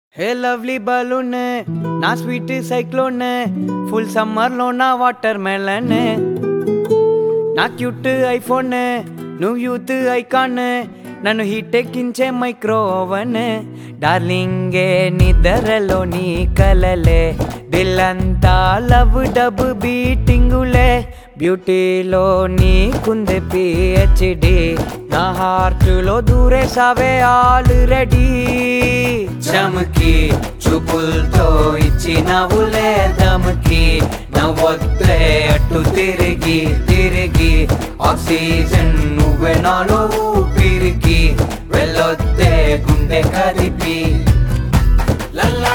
హే lovely balloon నా sweet cyclone full summer లో నా వాటర్ మెలన్ నా క్యూట్ ఐఫోన్ నువ్వు యూత్ ఐకాన్ నన్ను హీట్ ఎక్కించే మైక్రో ఓవెన్ డార్లింగే నిద్రలో నీ కలలే దిల్లంతా లవ్ డబ్ బీటింగులే బ్యూటీలో నీకుంది పిహెచ్డి నా హార్ట్లో దూరేసావే ఆల్రెడీ చమకి చూపులతో ఇచ్చినవులే దమకి నవ్వొద్దే అటు తిరిగి తిరిగి ఆక్సిజన్ నువ్వే నాలో ఊపిరికి వెళ్ళొద్దే గుండె కదిపి లల్లా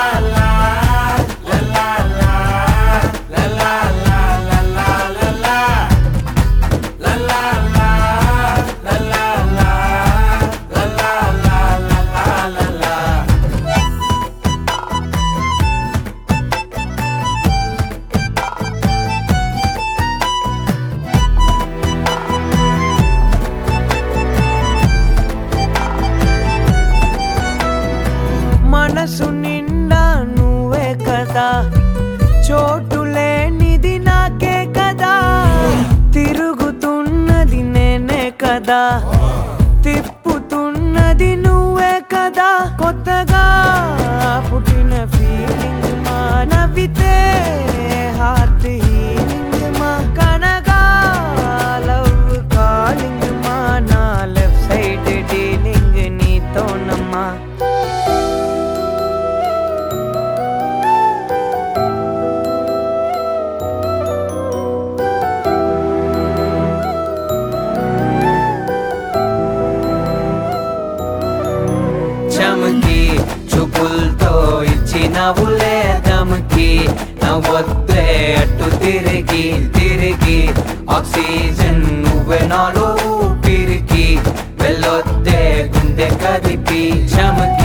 మనసు నిండా నువ్వే కదా చోటు లేనిది నాకే కదా తిరుగుతున్నది నేనే కదా తిప్పుతున్నది నువ్వే కదా కొత్తగా పుట్టిన ఫీలింగ్ మా నవ్వితే హార్ట్ హీలింగ్ మా కనగా లవ్ కాలింగ్ మా నా లెఫ్ట్ సైడ్ డీలింగ్ నీతోనమ్మా చమకి చూపులతో ఇచ్చినవులే దమకి నవ్వొద్దే అటు తిరిగి తిరిగి ఆక్సిజన్ నువ్వే నాలో ఊపిరికి వెళ్ళొద్దే గుండె కదిపి చమకి